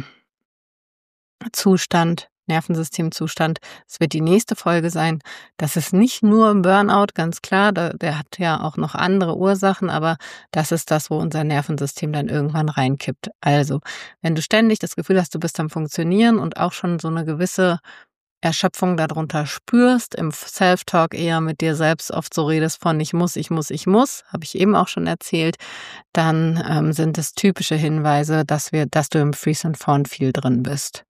Zustand, Nervensystemzustand. Es wird die nächste Folge sein. Das ist nicht nur ein Burnout, ganz klar, da der hat ja auch noch andere Ursachen, aber das ist das, wo unser Nervensystem dann irgendwann reinkippt. Also, wenn du ständig das Gefühl hast, du bist am Funktionieren und auch schon so eine gewisse Erschöpfung darunter spürst, im Self-Talk eher mit dir selbst oft so redest von: „Ich muss, ich muss, ich muss“, habe ich eben auch schon erzählt, dann, ähm, sind es typische Hinweise, dass wir dass du im Freeze and Fawn viel drin bist.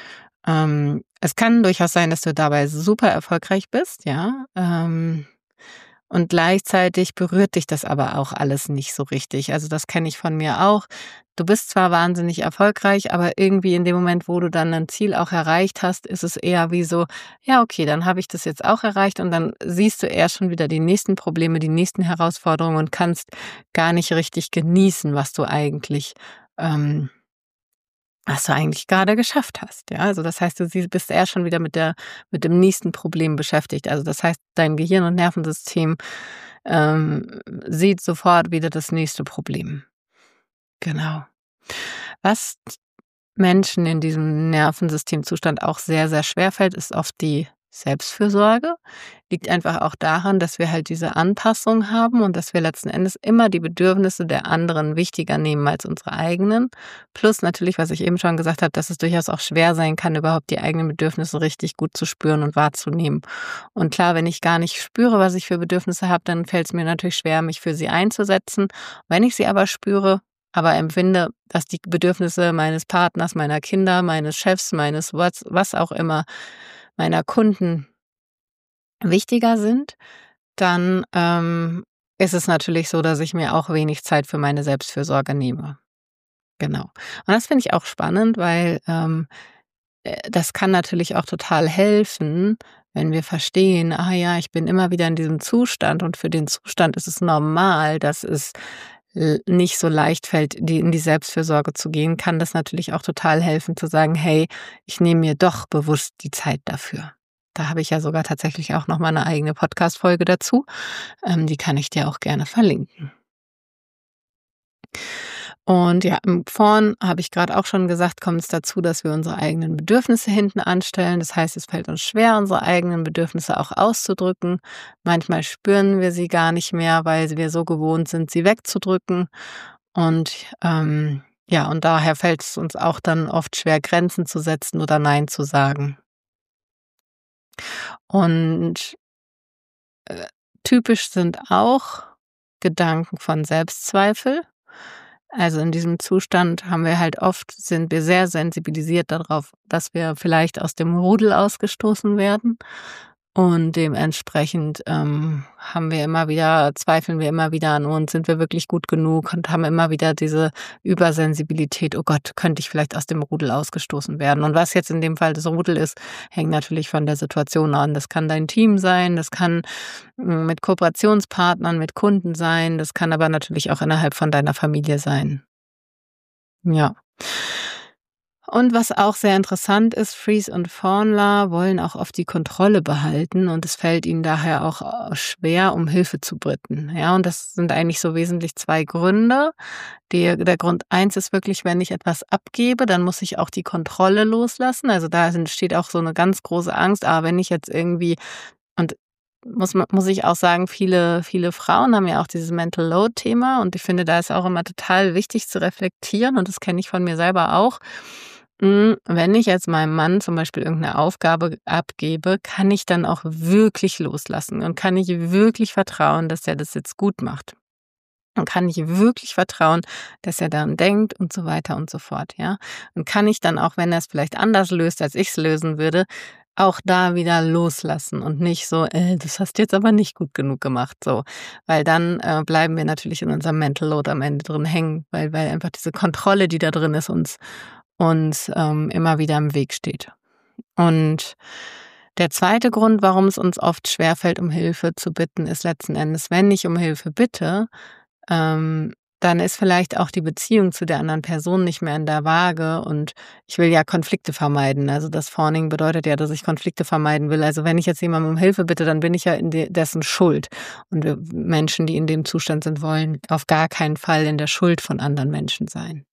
Ähm, es kann durchaus sein, dass du dabei super erfolgreich bist, ja, ähm, und gleichzeitig berührt dich das aber auch alles nicht so richtig. Also, das kenne ich von mir auch. Du bist zwar wahnsinnig erfolgreich, aber irgendwie in dem Moment, wo du dann ein Ziel auch erreicht hast, ist es eher wie so: „Ja, okay, dann habe ich das jetzt auch erreicht“, und dann siehst du eher schon wieder die nächsten Probleme, die nächsten Herausforderungen und kannst gar nicht richtig genießen, was du eigentlich ähm was du eigentlich gerade geschafft hast, ja? Also, das heißt, du sie bist eher schon wieder mit der mit dem nächsten Problem beschäftigt. Also, das heißt, dein Gehirn und Nervensystem, ähm, sieht sofort wieder das nächste Problem. Genau. Was Menschen in diesem Nervensystemzustand auch sehr, sehr schwerfällt, ist oft die Selbstfürsorge. Liegt einfach auch daran, dass wir halt diese Anpassung haben und dass wir letzten Endes immer die Bedürfnisse der anderen wichtiger nehmen als unsere eigenen. Plus natürlich, was ich eben schon gesagt habe, dass es durchaus auch schwer sein kann, überhaupt die eigenen Bedürfnisse richtig gut zu spüren und wahrzunehmen. Und klar, wenn ich gar nicht spüre, was ich für Bedürfnisse habe, dann fällt es mir natürlich schwer, mich für sie einzusetzen. Wenn ich sie aber spüre, aber empfinde, dass die Bedürfnisse meines Partners, meiner Kinder, meines Chefs, meines was was auch immer, meiner Kunden wichtiger sind, dann, ähm, ist es natürlich so, dass ich mir auch wenig Zeit für meine Selbstfürsorge nehme. Genau. Und das finde ich auch spannend, weil, ähm, äh, das kann natürlich auch total helfen, wenn wir verstehen: „Ah ja, ich bin immer wieder in diesem Zustand und für den Zustand ist es normal, dass es l nicht so leicht fällt, die in die Selbstfürsorge zu gehen“, kann das natürlich auch total helfen zu sagen: „Hey, ich nehme mir doch bewusst die Zeit dafür.“ Da habe ich ja sogar tatsächlich auch noch mal 'ne eigene Podcast-Folge dazu. Ähm, die kann ich dir auch gerne verlinken. Und ja, im Vorn habe ich gerade auch schon gesagt, kommt es dazu, dass wir unsere eigenen Bedürfnisse hinten anstellen. Das heißt, es fällt uns schwer, unsere eigenen Bedürfnisse auch auszudrücken. Manchmal spüren wir sie gar nicht mehr, weil wir so gewohnt sind, sie wegzudrücken. Und ähm, ja, und daher fällt es uns auch dann oft schwer, Grenzen zu setzen oder Nein zu sagen. Und äh, typisch sind auch Gedanken von Selbstzweifel. Also, in diesem Zustand haben wir halt oft sind wir sehr sensibilisiert darauf, dass wir vielleicht aus dem Rudel ausgestoßen werden. Und dementsprechend ähm, haben wir immer wieder, zweifeln wir immer wieder an uns, sind wir wirklich gut genug und haben immer wieder diese Übersensibilität, oh Gott, könnte ich vielleicht aus dem Rudel ausgestoßen werden. Und was jetzt in dem Fall das Rudel ist, hängt natürlich von der Situation an. Das kann dein Team sein, das kann mm, mit Kooperationspartnern, mit Kunden sein, das kann aber natürlich auch innerhalb von deiner Familie sein. Ja. Und was auch sehr interessant ist, Freeze und Fawnler wollen auch oft die Kontrolle behalten und es fällt ihnen daher auch äh, schwer, um Hilfe zu bitten. Ja, und das sind eigentlich so wesentlich zwei Gründe. Die, der Grund eins ist wirklich, wenn ich etwas abgebe, dann muss ich auch die Kontrolle loslassen. Also da entsteht auch so eine ganz große Angst, ah, wenn ich jetzt irgendwie, und muss man, muss ich auch sagen, viele, viele Frauen haben ja auch dieses Mental Load-Thema und ich finde, da ist auch immer total wichtig zu reflektieren und das kenne ich von mir selber auch. Hm, wenn ich jetzt meinem Mann zum Beispiel irgendeine Aufgabe abgebe, kann ich dann auch wirklich loslassen und kann ich wirklich vertrauen, dass er das jetzt gut macht. Und kann ich wirklich vertrauen, dass er daran denkt und so weiter und so fort, ja? Und kann ich dann auch, wenn er es vielleicht anders löst, als ich es lösen würde, auch da wieder loslassen und nicht so: „Äh, das hast du jetzt aber nicht gut genug gemacht“, so. Weil dann, äh, bleiben wir natürlich in unserem Mental Load am Ende drin hängen, weil weil einfach diese Kontrolle, die da drin ist, uns uns, ähm, immer wieder im Weg steht. Und der zweite Grund, warum es uns oft schwerfällt, um Hilfe zu bitten, ist letzten Endes, wenn ich um Hilfe bitte, ähm, dann ist vielleicht auch die Beziehung zu der anderen Person nicht mehr in der Waage und ich will ja Konflikte vermeiden. Also das Fawning bedeutet ja, dass ich Konflikte vermeiden will. Also wenn ich jetzt jemandem um Hilfe bitte, dann bin ich ja in de dessen Schuld. Und wir Menschen, die in dem Zustand sind, wollen auf gar keinen Fall in der Schuld von anderen Menschen sein.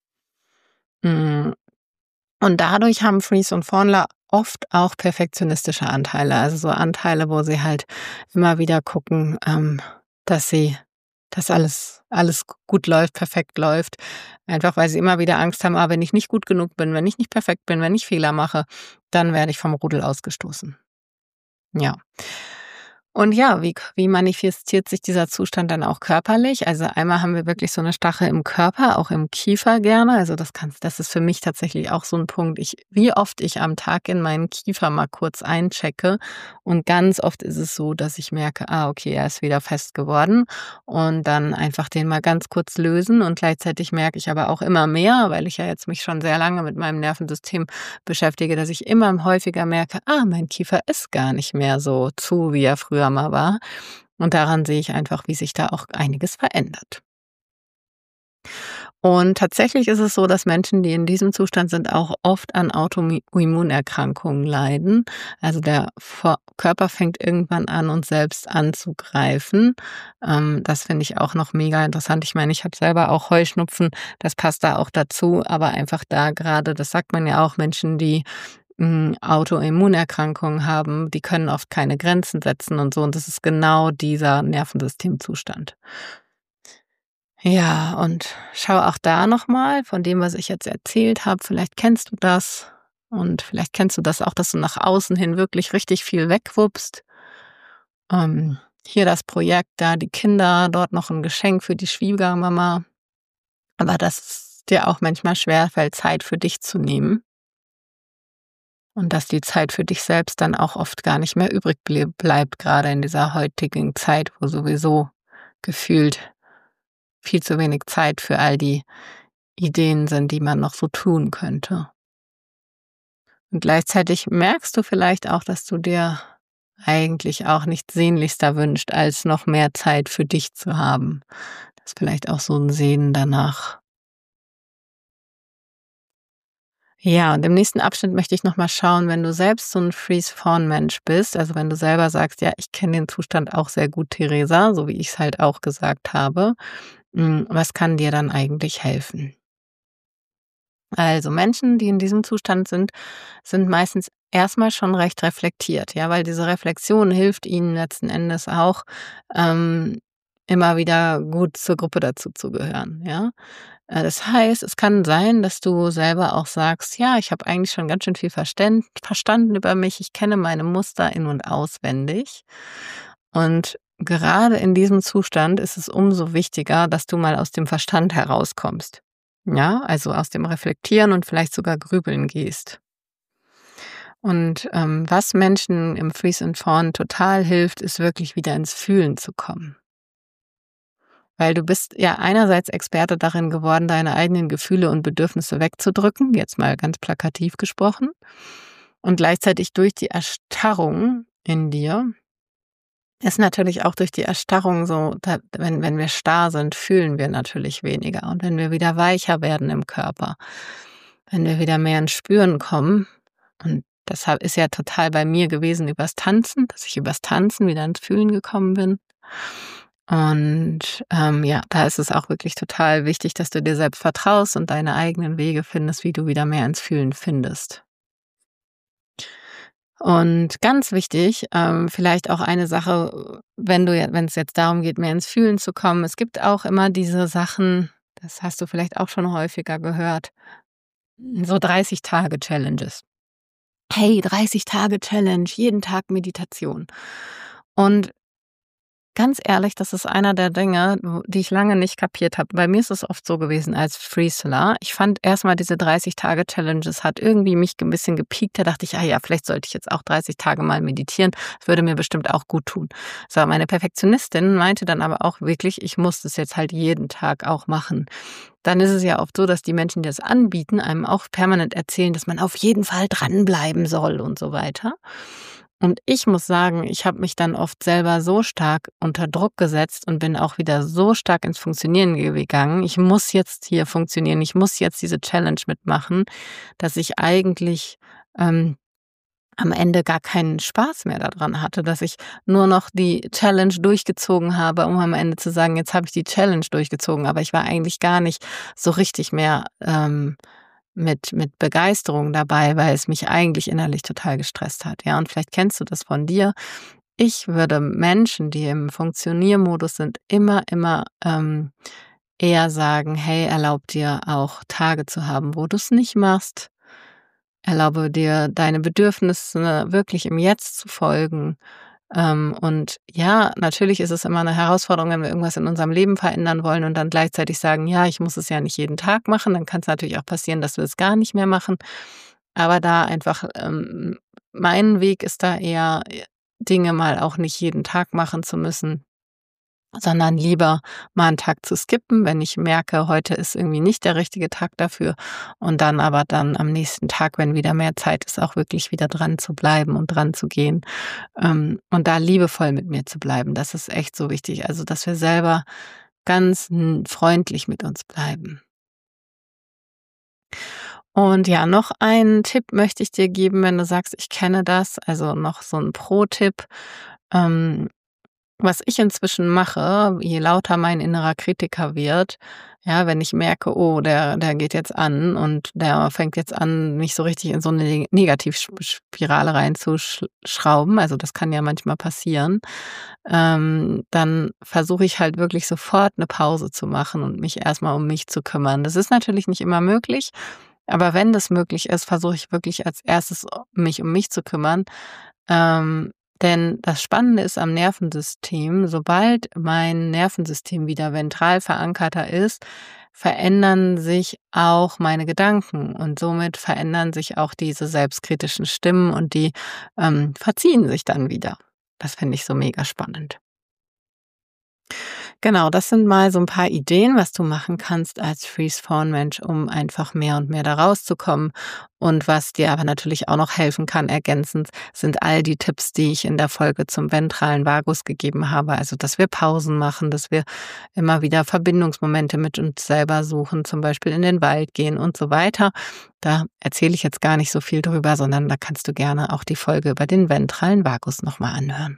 Mm. Und dadurch haben Freeze und Fawnler oft auch perfektionistische Anteile. Also so Anteile, wo sie halt immer wieder gucken, ähm, dass sie, dass alles, alles gut läuft, perfekt läuft. Einfach weil sie immer wieder Angst haben, ah, wenn ich nicht gut genug bin, wenn ich nicht perfekt bin, wenn ich Fehler mache, dann werde ich vom Rudel ausgestoßen. Ja. Und ja, wie wie manifestiert sich dieser Zustand dann auch körperlich? Also einmal haben wir wirklich so eine Stachel im Körper, auch im Kiefer gerne. Also das kann das ist für mich tatsächlich auch so ein Punkt, ich wie oft ich am Tag in meinen Kiefer mal kurz einchecke. Und ganz oft ist es so, dass ich merke, ah, okay, er ist wieder fest geworden. Und dann einfach den mal ganz kurz lösen. Und gleichzeitig merke ich aber auch immer mehr, weil ich ja jetzt mich schon sehr lange mit meinem Nervensystem beschäftige, dass ich immer häufiger merke, ah, mein Kiefer ist gar nicht mehr so zu, wie er früher mal war. Und daran sehe ich einfach, wie sich da auch einiges verändert. Und tatsächlich ist es so, dass Menschen, die in diesem Zustand sind, auch oft an Autoimmunerkrankungen leiden. Also der Vor- Körper fängt irgendwann an, uns selbst anzugreifen. Ähm, das finde ich auch noch mega interessant. Ich meine, ich habe selber auch Heuschnupfen, das passt da auch dazu, aber einfach da gerade, das sagt man ja auch, Menschen, die mh, Autoimmunerkrankungen haben, die können oft keine Grenzen setzen und so. Und das ist genau dieser Nervensystemzustand. Ja, und schau auch da nochmal von dem, was ich jetzt erzählt habe. Vielleicht kennst du das und vielleicht kennst du das auch, dass du nach außen hin wirklich richtig viel wegwuppst. Ähm, hier das Projekt, da die Kinder, dort noch ein Geschenk für die Schwiegermama. Aber dass es dir auch manchmal schwerfällt, Zeit für dich zu nehmen. Und dass die Zeit für dich selbst dann auch oft gar nicht mehr übrig ble- bleibt, gerade in dieser heutigen Zeit, wo sowieso gefühlt viel zu wenig Zeit für all die Ideen sind, die man noch so tun könnte. Und gleichzeitig merkst du vielleicht auch, dass du dir eigentlich auch nichts sehnlichster wünscht, als noch mehr Zeit für dich zu haben. Das ist vielleicht auch so ein Sehnen danach. Ja, und im nächsten Abschnitt möchte ich nochmal schauen, wenn du selbst so ein Freeze-Fawn-Mensch bist, also wenn du selber sagst, ja, ich kenne den Zustand auch sehr gut, Theresa, so wie ich es halt auch gesagt habe, mm, was kann dir dann eigentlich helfen? Also Menschen, die in diesem Zustand sind, sind meistens erstmal schon recht reflektiert, ja, weil diese Reflexion hilft ihnen letzten Endes auch, ähm, immer wieder gut zur Gruppe dazuzugehören, ja. Äh, das heißt, es kann sein, dass du selber auch sagst: „Ja, ich habe eigentlich schon ganz schön viel verständ verstanden über mich. Ich kenne meine Muster in und auswendig.“ Und gerade in diesem Zustand ist es umso wichtiger, dass du mal aus dem Verstand herauskommst. Ja, also aus dem Reflektieren und vielleicht sogar Grübeln gehst. Und ähm, was Menschen im Freeze and Fawn total hilft, ist wirklich wieder ins Fühlen zu kommen. Weil du bist ja einerseits Experte darin geworden, deine eigenen Gefühle und Bedürfnisse wegzudrücken, jetzt mal ganz plakativ gesprochen. Und gleichzeitig durch die Erstarrung in dir ist natürlich auch durch die Erstarrung so, da, wenn, wenn wir starr sind, fühlen wir natürlich weniger. Und wenn wir wieder weicher werden im Körper, wenn wir wieder mehr ins Spüren kommen, und deshalb ist ja total bei mir gewesen übers Tanzen, dass ich übers Tanzen wieder ins Fühlen gekommen bin. Und ähm, ja, da ist es auch wirklich total wichtig, dass du dir selbst vertraust und deine eigenen Wege findest, wie du wieder mehr ins Fühlen findest. Und ganz wichtig, ähm, vielleicht auch eine Sache, wenn du, wenn es jetzt darum geht, mehr ins Fühlen zu kommen. Es gibt auch immer diese Sachen, das hast du vielleicht auch schon häufiger gehört, so dreißig-Tage-Challenges. Hey, dreißig-Tage-Challenge, jeden Tag Meditation. Und ganz ehrlich, das ist einer der Dinge, die ich lange nicht kapiert habe. Bei mir ist es oft so gewesen als Freezeler. Ich fand erstmal diese dreißig-Tage-Challenges hat irgendwie mich ein bisschen gepiekt. Da dachte ich, ah ja, vielleicht sollte ich jetzt auch dreißig Tage mal meditieren. Das würde mir bestimmt auch gut tun. So, meine Perfektionistin meinte dann aber auch wirklich, ich muss das jetzt halt jeden Tag auch machen. Dann ist es ja oft so, dass die Menschen, die das anbieten, einem auch permanent erzählen, dass man auf jeden Fall dranbleiben soll und so weiter. Und ich muss sagen, ich habe mich dann oft selber so stark unter Druck gesetzt und bin auch wieder so stark ins Funktionieren gegangen. Ich muss jetzt hier funktionieren, ich muss jetzt diese Challenge mitmachen, dass ich eigentlich ähm, am Ende gar keinen Spaß mehr daran hatte, dass ich nur noch die Challenge durchgezogen habe, um am Ende zu sagen, jetzt habe ich die Challenge durchgezogen, aber ich war eigentlich gar nicht so richtig mehr ähm, mit mit Begeisterung dabei, weil es mich eigentlich innerlich total gestresst hat. Ja, und vielleicht kennst du das von dir. Ich würde Menschen, die im Funktioniermodus sind, immer, immer ähm, eher sagen, hey, erlaub dir auch Tage zu haben, wo du es nicht machst. Erlaube dir, deine Bedürfnisse wirklich im Jetzt zu folgen. Ähm, und ja, natürlich ist es immer eine Herausforderung, wenn wir irgendwas in unserem Leben verändern wollen und dann gleichzeitig sagen, ja, ich muss es ja nicht jeden Tag machen. Dann kann es natürlich auch passieren, dass wir es gar nicht mehr machen. Aber da einfach, ähm, mein Weg ist da eher, Dinge mal auch nicht jeden Tag machen zu müssen, sondern lieber mal einen Tag zu skippen, wenn ich merke, heute ist irgendwie nicht der richtige Tag dafür und dann aber dann am nächsten Tag, wenn wieder mehr Zeit ist, auch wirklich wieder dran zu bleiben und dran zu gehen ähm, und da liebevoll mit mir zu bleiben. Das ist echt so wichtig, also dass wir selber ganz freundlich mit uns bleiben. Und ja, noch einen Tipp möchte ich dir geben, wenn du sagst, ich kenne das, also noch so ein Pro-Tipp. Ähm, Was ich inzwischen mache, je lauter mein innerer Kritiker wird, ja, wenn ich merke, oh, der der geht jetzt an und der fängt jetzt an, mich so richtig in so eine Neg- Negativspirale reinzuschrauben, also das kann ja manchmal passieren, ähm, dann versuche ich halt wirklich sofort eine Pause zu machen und mich erstmal um mich zu kümmern. Das ist natürlich nicht immer möglich, aber wenn das möglich ist, versuche ich wirklich als erstes mich um mich zu kümmern, ähm, denn das Spannende ist am Nervensystem, sobald mein Nervensystem wieder ventral verankerter ist, verändern sich auch meine Gedanken und somit verändern sich auch diese selbstkritischen Stimmen und die ähm, verziehen sich dann wieder. Das finde ich so mega spannend. Genau, das sind mal so ein paar Ideen, was du machen kannst als Freeze-Fawn-Mensch, um einfach mehr und mehr da rauszukommen. Und was dir aber natürlich auch noch helfen kann, ergänzend, sind all die Tipps, die ich in der Folge zum ventralen Vagus gegeben habe. Also, dass wir Pausen machen, dass wir immer wieder Verbindungsmomente mit uns selber suchen, zum Beispiel in den Wald gehen und so weiter. Da erzähle ich jetzt gar nicht so viel drüber, sondern da kannst du gerne auch die Folge über den ventralen Vagus nochmal anhören.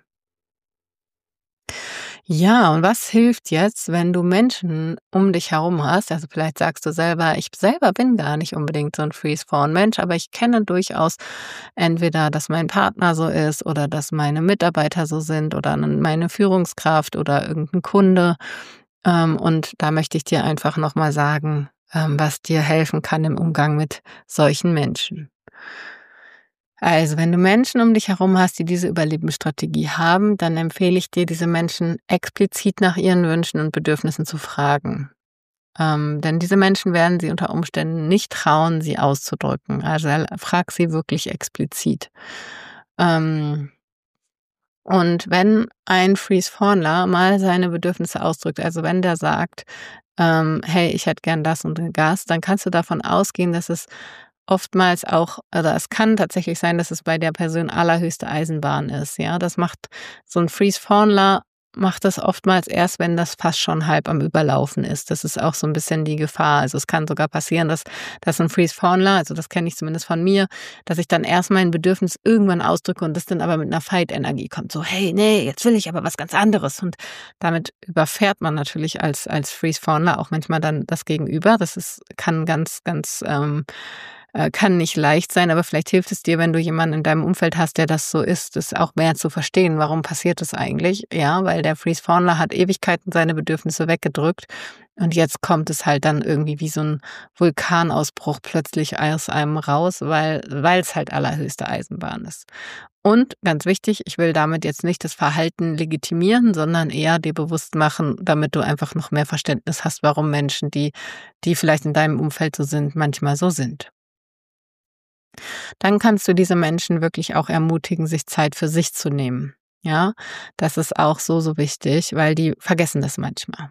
Ja, und was hilft jetzt, wenn du Menschen um dich herum hast? Also vielleicht sagst du selber, ich selber bin gar nicht unbedingt so ein Freeze-Fawn-Mensch, aber ich kenne durchaus entweder, dass mein Partner so ist oder dass meine Mitarbeiter so sind oder meine Führungskraft oder irgendein Kunde. Ähm, Und da möchte ich dir einfach nochmal sagen, ähm, was dir helfen kann im Umgang mit solchen Menschen. Also, wenn du Menschen um dich herum hast, die diese Überlebensstrategie haben, dann empfehle ich dir, diese Menschen explizit nach ihren Wünschen und Bedürfnissen zu fragen. Ähm, denn diese Menschen werden sie unter Umständen nicht trauen, sie auszudrücken. Also frag sie wirklich explizit. Ähm, und wenn ein Freeze-Fawnler mal seine Bedürfnisse ausdrückt, also wenn der sagt, ähm, hey, ich hätte gern das und das, dann kannst du davon ausgehen, dass es oftmals auch, oder es kann tatsächlich sein, dass es bei der Person allerhöchste Eisenbahn ist. Ja, das macht so ein Freeze-Fawnler macht das oftmals erst, wenn das fast schon halb am Überlaufen ist. Das ist auch so ein bisschen die Gefahr. Also es kann sogar passieren, dass, dass ein Freeze-Fawnler, also das kenne ich zumindest von mir, dass ich dann erst mein Bedürfnis irgendwann ausdrücke und das dann aber mit einer Fight-Energie kommt. So, hey, nee, jetzt will ich aber was ganz anderes. Und damit überfährt man natürlich als, als Freeze-Fawnler auch manchmal dann das Gegenüber. Das ist, kann ganz, ganz, ähm, äh, kann nicht leicht sein, aber vielleicht hilft es dir, wenn du jemanden in deinem Umfeld hast, der das so ist, das auch mehr zu verstehen. Warum passiert das eigentlich? Ja, weil der Freeze-Fawnler hat Ewigkeiten seine Bedürfnisse weggedrückt und jetzt kommt es halt dann irgendwie wie so ein Vulkanausbruch plötzlich aus einem raus, weil weil es halt allerhöchste Eisenbahn ist. Und ganz wichtig, ich will damit jetzt nicht das Verhalten legitimieren, sondern eher dir bewusst machen, damit du einfach noch mehr Verständnis hast, warum Menschen, die, die vielleicht in deinem Umfeld so sind, manchmal so sind. Dann kannst du diese Menschen wirklich auch ermutigen, sich Zeit für sich zu nehmen. Ja, das ist auch so, so wichtig, weil die vergessen das manchmal.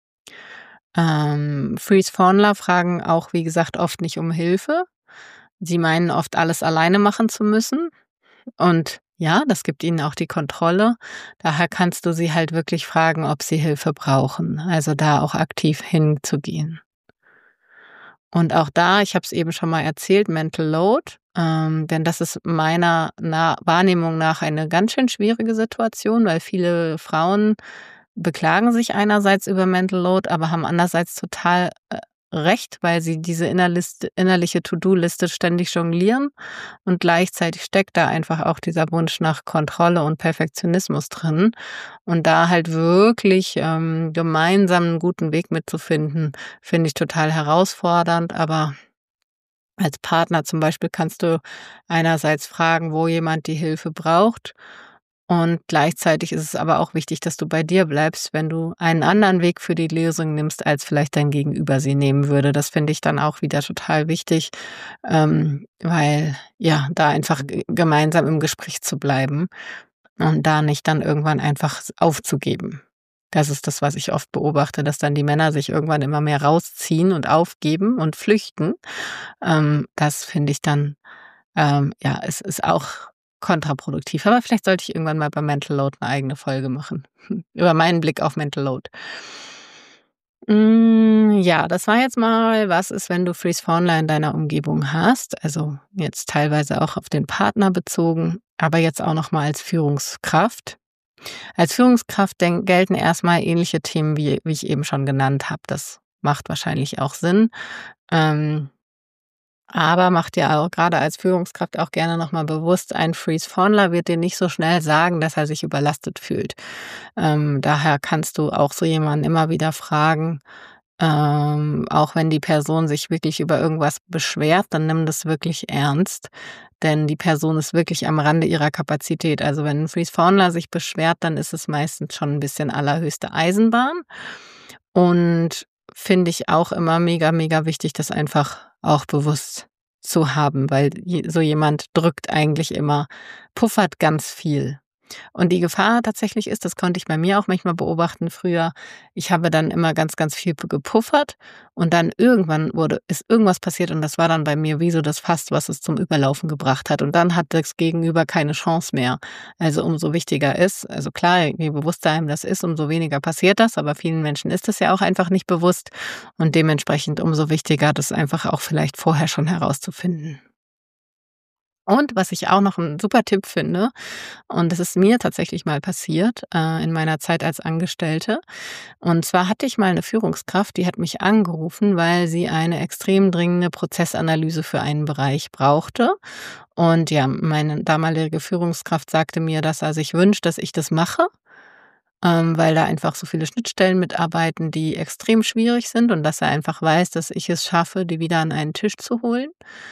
Ähm, Freeze-Fawnler fragen auch, wie gesagt, oft nicht um Hilfe. Sie meinen oft, alles alleine machen zu müssen. Und ja, das gibt ihnen auch die Kontrolle. Daher kannst du sie halt wirklich fragen, ob sie Hilfe brauchen. Also da auch aktiv hinzugehen. Und auch da, ich habe es eben schon mal erzählt, Mental Load, ähm, denn das ist meiner Na- Wahrnehmung nach eine ganz schön schwierige Situation, weil viele Frauen beklagen sich einerseits über Mental Load, aber haben andererseits total äh, recht, weil sie diese innerliste, innerliche To-Do-Liste ständig jonglieren und gleichzeitig steckt da einfach auch dieser Wunsch nach Kontrolle und Perfektionismus drin. Und da halt wirklich ähm, gemeinsam einen guten Weg mitzufinden, finde ich total herausfordernd, aber als Partner zum Beispiel kannst du einerseits fragen, wo jemand die Hilfe braucht und gleichzeitig ist es aber auch wichtig, dass du bei dir bleibst, wenn du einen anderen Weg für die Lösung nimmst, als vielleicht dein Gegenüber sie nehmen würde. Das finde ich dann auch wieder total wichtig, ähm, weil ja, da einfach g- gemeinsam im Gespräch zu bleiben und da nicht dann irgendwann einfach aufzugeben. Das ist das, was ich oft beobachte, dass dann die Männer sich irgendwann immer mehr rausziehen und aufgeben und flüchten. Ähm, das finde ich dann, ähm, ja, es ist auch kontraproduktiv. Aber vielleicht sollte ich irgendwann mal bei Mental Load eine eigene Folge machen. Über meinen Blick auf Mental Load. Mm, ja, das war jetzt mal, was ist, wenn du Freeze-Fawnler in deiner Umgebung hast. Also jetzt teilweise auch auf den Partner bezogen, aber jetzt auch noch mal als Führungskraft. Als Führungskraft denk, gelten erstmal ähnliche Themen, wie, wie ich eben schon genannt habe. Das macht wahrscheinlich auch Sinn. Ähm, aber mach dir auch gerade als Führungskraft auch gerne nochmal bewusst, ein Freeze-Fawnler wird dir nicht so schnell sagen, dass er sich überlastet fühlt. Ähm, daher kannst du auch so jemanden immer wieder fragen, ähm, auch wenn die Person sich wirklich über irgendwas beschwert, dann nimm das wirklich ernst, denn die Person ist wirklich am Rande ihrer Kapazität. Also wenn ein Freeze-Fawnler sich beschwert, dann ist es meistens schon ein bisschen allerhöchste Eisenbahn. Und finde ich auch immer mega, mega wichtig, das einfach auch bewusst zu haben, weil je- so jemand drückt eigentlich immer, puffert ganz viel. Und die Gefahr tatsächlich ist, das konnte ich bei mir auch manchmal beobachten früher, ich habe dann immer ganz, ganz viel gepuffert und dann irgendwann wurde, ist irgendwas passiert und das war dann bei mir wie so das Fass, was es zum Überlaufen gebracht hat. Und dann hat das Gegenüber keine Chance mehr. Also umso wichtiger ist, also klar, je bewusster einem das ist, umso weniger passiert das, aber vielen Menschen ist das ja auch einfach nicht bewusst und dementsprechend umso wichtiger, das einfach auch vielleicht vorher schon herauszufinden. Und was ich auch noch einen super Tipp finde, und das ist mir tatsächlich mal passiert, äh, in meiner Zeit als Angestellte. Und zwar hatte ich mal eine Führungskraft, die hat mich angerufen, weil sie eine extrem dringende Prozessanalyse für einen Bereich brauchte. Und ja, meine damalige Führungskraft sagte mir, dass er sich wünscht, dass ich das mache, ähm, weil da einfach so viele Schnittstellen mitarbeiten, die extrem schwierig sind und dass er einfach weiß, dass ich es schaffe, die wieder an einen Tisch zu holen.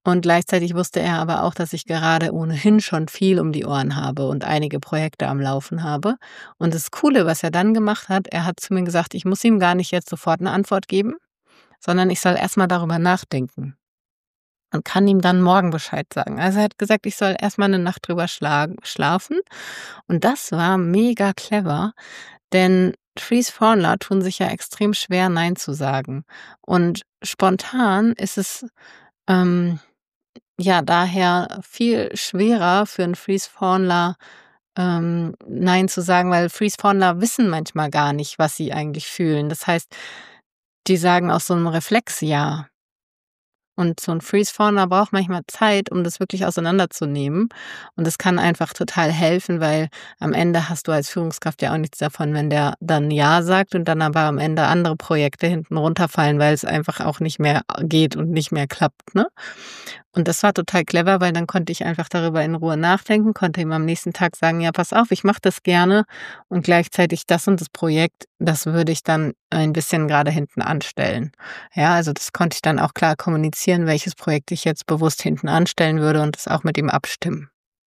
Und gleichzeitig wusste er aber auch, dass ich gerade ohnehin schon viel um die Ohren habe und einige Projekte am Laufen habe. Und das Coole, was er dann gemacht hat, er hat zu mir gesagt, ich muss ihm gar nicht jetzt sofort eine Antwort geben, sondern ich soll erstmal darüber nachdenken und kann ihm dann morgen Bescheid sagen. Also er hat gesagt, ich soll erstmal eine Nacht drüber schla- schlafen. Und das war mega clever, denn Freeze-Formler tun sich ja extrem schwer, Nein zu sagen. Und spontan ist es ähm, ja daher viel schwerer für einen Freeze-Formler, ähm, Nein zu sagen, weil Freeze-Formler wissen manchmal gar nicht, was sie eigentlich fühlen. Das heißt, die sagen aus so einem Reflex Ja. Und so ein Freeze-Formler braucht manchmal Zeit, um das wirklich auseinanderzunehmen. Und das kann einfach total helfen, weil am Ende hast du als Führungskraft ja auch nichts davon, wenn der dann Ja sagt und dann aber am Ende andere Projekte hinten runterfallen, weil es einfach auch nicht mehr geht und nicht mehr klappt, ne? Und das war total clever, weil dann konnte ich einfach darüber in Ruhe nachdenken, konnte ihm am nächsten Tag sagen, ja, pass auf, ich mache das gerne und gleichzeitig das und das Projekt, das würde ich dann ein bisschen gerade hinten anstellen. Ja, also das konnte ich dann auch klar kommunizieren, welches Projekt ich jetzt bewusst hinten anstellen würde und das auch mit ihm abstimmen.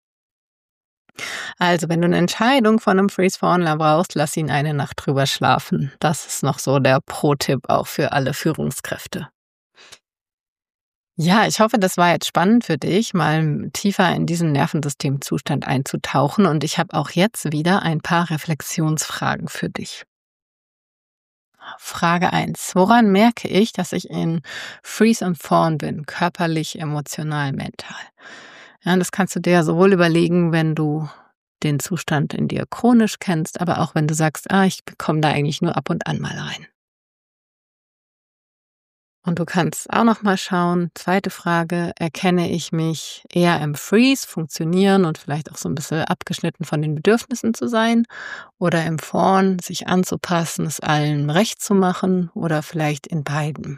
Also, wenn du eine Entscheidung von einem Freeze-Formler brauchst, lass ihn eine Nacht drüber schlafen. Das ist noch so der Pro-Tipp auch für alle Führungskräfte. Ja, ich hoffe, das war jetzt spannend für dich, mal tiefer in diesen Nervensystemzustand einzutauchen. Und ich habe auch jetzt wieder ein paar Reflexionsfragen für dich. Frage eins. Woran merke ich, dass ich in Freeze and Fawn bin? Körperlich, emotional, mental. Ja, das kannst du dir sowohl überlegen, wenn du den Zustand in dir chronisch kennst, aber auch wenn du sagst, ah, ich komme da eigentlich nur ab und an mal rein. Und du kannst auch noch mal schauen, zweite Frage, erkenne ich mich eher im Freeze, funktionieren und vielleicht auch so ein bisschen abgeschnitten von den Bedürfnissen zu sein oder im Fawn, sich anzupassen, es allen recht zu machen oder vielleicht in beiden.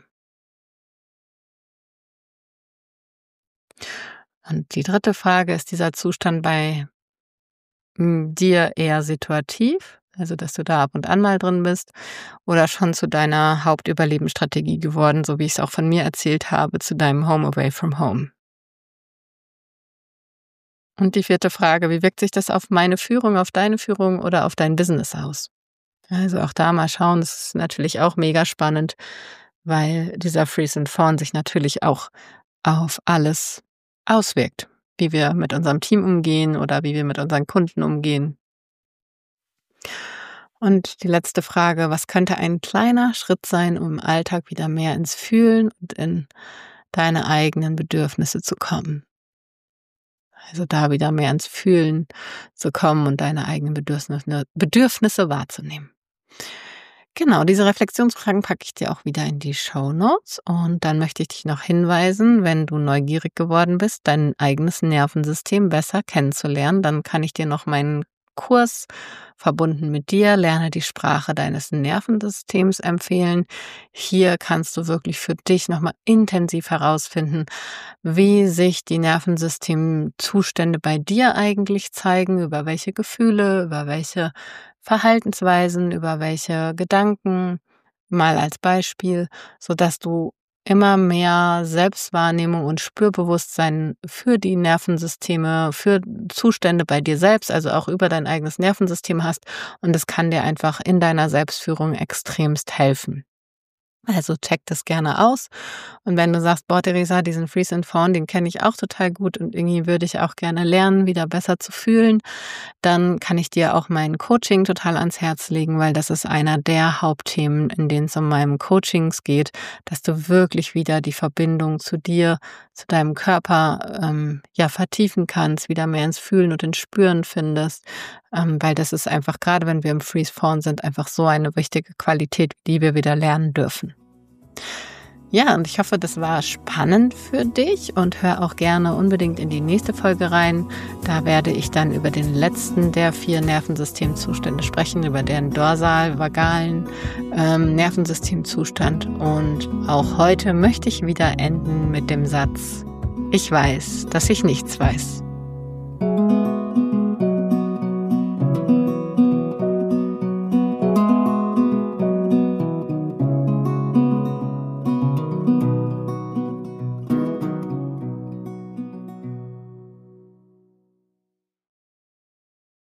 Und die dritte Frage, ist dieser Zustand bei m, dir eher situativ? Also, dass du da ab und an mal drin bist oder schon zu deiner Hauptüberlebensstrategie geworden, so wie ich es auch von mir erzählt habe, zu deinem Home away from home. Und die vierte Frage, wie wirkt sich das auf meine Führung, auf deine Führung oder auf dein Business aus? Also auch da mal schauen, das ist natürlich auch mega spannend, weil dieser Freeze and Fawn sich natürlich auch auf alles auswirkt, wie wir mit unserem Team umgehen oder wie wir mit unseren Kunden umgehen. Und die letzte Frage, was könnte ein kleiner Schritt sein, um im Alltag wieder mehr ins Fühlen und in deine eigenen Bedürfnisse zu kommen? Also da wieder mehr ins Fühlen zu kommen und deine eigenen Bedürfnisse, Bedürfnisse wahrzunehmen. Genau, diese Reflexionsfragen packe ich dir auch wieder in die Shownotes. Und dann möchte ich dich noch hinweisen, wenn du neugierig geworden bist, dein eigenes Nervensystem besser kennenzulernen, dann kann ich dir noch meinen Kurs verbunden mit dir, lerne die Sprache deines Nervensystems empfehlen. Hier kannst du wirklich für dich nochmal intensiv herausfinden, wie sich die Nervensystemzustände bei dir eigentlich zeigen, über welche Gefühle, über welche Verhaltensweisen, über welche Gedanken, mal als Beispiel, sodass du immer mehr Selbstwahrnehmung und Spürbewusstsein für die Nervensysteme, für Zustände bei dir selbst, also auch über dein eigenes Nervensystem hast. Und das kann dir einfach in deiner Selbstführung extremst helfen. Also check das gerne aus. Und wenn du sagst, boah, Theresa, diesen Freeze and Fawn, den kenne ich auch total gut und irgendwie würde ich auch gerne lernen, wieder besser zu fühlen, dann kann ich dir auch mein Coaching total ans Herz legen, weil das ist einer der Hauptthemen, in denen es um meinen Coachings geht, dass du wirklich wieder die Verbindung zu dir, zu deinem Körper ähm, ja vertiefen kannst, wieder mehr ins Fühlen und ins Spüren findest, ähm, weil das ist einfach, gerade wenn wir im Freeze Fawn sind, einfach so eine wichtige Qualität, die wir wieder lernen dürfen. Ja, und ich hoffe, das war spannend für dich und hör auch gerne unbedingt in die nächste Folge rein. Da werde ich dann über den letzten der vier Nervensystemzustände sprechen, über den dorsal-vagalen ähm, Nervensystemzustand. Und auch heute möchte ich wieder enden mit dem Satz: Ich weiß, dass ich nichts weiß.